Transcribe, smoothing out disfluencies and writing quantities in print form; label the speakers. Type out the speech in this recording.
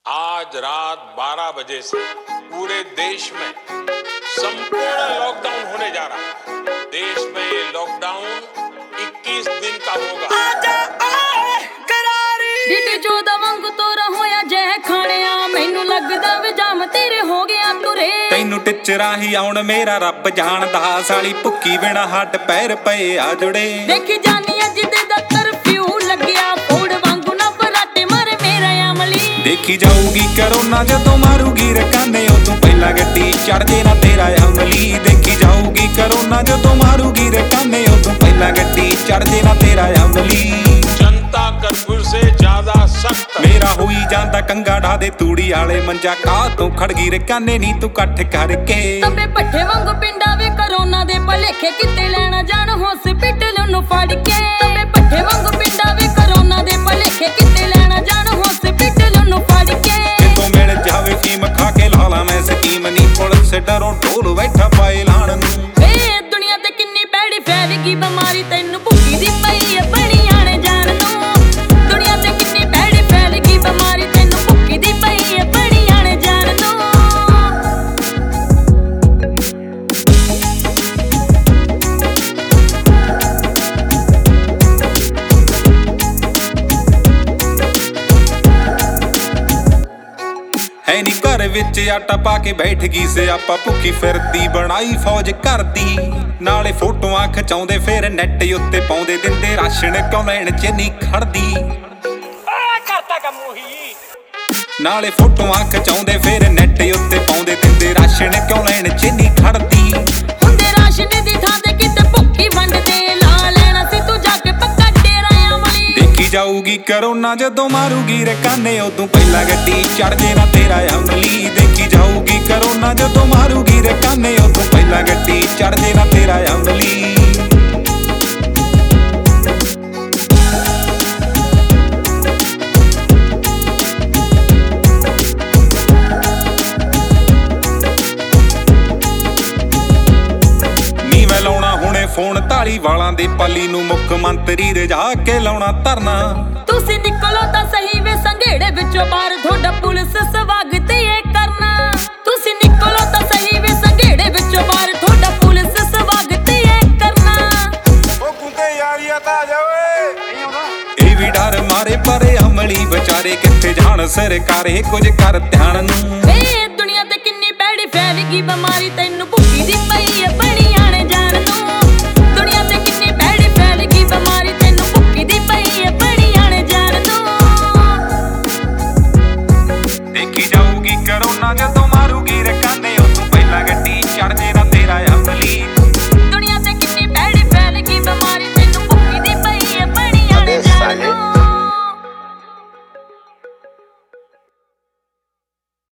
Speaker 1: आज रात 12 बजे से पूरे देश में संपूर्ण लॉकडाउन होने जा रहा है। देश में ये लॉकडाउन 21 दिन का होगा।
Speaker 2: डिटे 14 वांगू तोरा होया जय खाणिया मैनू लगदा वे जाम तेरे हो गया तुरे
Speaker 3: तैनू टिचरा ही आउण मेरा रब जानदा साली भुक्की बिना हट पैर पए आ जुड़े
Speaker 2: देखी जानी अज दे दा कर्फ्यू लग्या फोड़ वांगू ना फराटे मारे मेरा अमली
Speaker 3: देखी जाऊगी करोना जदों मारूगी रकाने उदों पहला गड्डी चढ़ जे ना तेरा अमली देखी जाऊगी करोना जदों मारूगी रकाने उदों पहला गड्डी चढ़ जे ना तेरा अमली
Speaker 1: जनता कर्फ्यू से ज्यादा सख्त
Speaker 3: मेरा होई जांदा कंगा ढा दे तूड़ी आले मंजा का तू खड़गी रकाने नी तू कट्ठ करके
Speaker 2: तबे पट्ठे वांगू पिंडा वे करोना दे भलेखे किते लेना जान हॉस्पिटल नु फड़ के तबे पट्ठे वांगू पिंडा वे करोना दे भलेखे किते लेना जान हॉस्पिटल नु फड़ के
Speaker 3: तो मिल जावे फीम खा के लाला मैं स्कीम नी पुलिस डरो ढोल बैठा पाए लाण नू
Speaker 2: ए दुनिया ते किन्नी भैड़ी फैल गई बीमारी तैनू भुक्की दी पई है बनी आने जान नू दुनिया ते किन्नी भैड़ी फैल गई बीमारी तैनू भुक्की दी पई है बनी आने जान नू
Speaker 3: है नी घर विच आटा पा के बैठ गई से आपा भुखी फिरदी बनाई फौज करदी नाले फोटोआं खचाउंदे फिर नैट उत्ते पाउंदे दिंदे राशन क्यों लैण च नी खड़दी
Speaker 4: करता कम ਉਹੀ
Speaker 3: नाले फोटोआं खचाउंदे फिर नैट उत्ते पाउंदे दिंदे राशन क्यों लैण च नी खड़दी
Speaker 2: हुंदे राशन दी थां ते किते भुक्की वंडदे ला लेना सी तू जाके पक्का डेरा अमली
Speaker 3: देखी जाऊगी करोना जदों मारूगी रकाने उदों पहला गड्डी चढ़ जे ना तेरा अमली देखी जाऊगी करोना जदों मारूगी रकाने उदों पहला गड्डी चढ़ जे ना तेरा अमली ਲਾਉਣਾ ਹੁਣੇ ਫੋਨ ਢਾਲੀ ਵਾਲਾਂ ਦੇ ਪਾਲੀ ਨੂੰ ਮੁੱਖ ਮੰਤਰੀ ਰਜਾ ਕੇ ਲਾਉਣਾ ਧਰਨਾ
Speaker 2: ਤੁਸੀਂ ਨਿਕਲੋ ਤਾਂ ਸਹੀ ਵੇ ਸੰਘੇੜੇ ਵਿੱਚੋਂ ਬਾਹਰ ਤੁਹਾਡਾ ਪੁਲਿਸ ਸਵਾਗਤ ਇਹ ਕਰਨਾ ਤੁਸੀਂ ਨਿਕਲੋ ਤਾਂ ਸਹੀ ਵੇ ਸੰਘੇੜੇ ਵਿੱਚੋਂ ਬਾਹਰ ਤੁਹਾਡਾ ਪੁਲਿਸ ਸਵਾਗਤ ਇਹ ਕਰਨਾ
Speaker 4: ਉਹ ਗੁੰਦੇ ਯਾਰੀਆ ਤਾਂ ਆ ਜਾ ਓਏ ਨਹੀਂ ਆਉਂਦਾ
Speaker 3: ਇਹ ਵੀ ਡਰ ਮਾਰੇ ਪਰੇ ਅਮਲੀ ਵਿਚਾਰੇ ਕਿੱਥੇ ਜਾਣ ਸਰਕਾਰੇ ਕੁਝ ਕਰ ਧਿਆਨ ਨੂੰ
Speaker 2: ਏ ਦੁਨੀਆ ਤੇ ਕਿੰਨੀ ਭੈੜੀ ਫੈਲ ਗਈ ਬਿਮਾਰੀ ਤੈਨੂੰ ਭੁੱਖੀ ਦੀ ਪਈ ਹੈ ਬਣੀ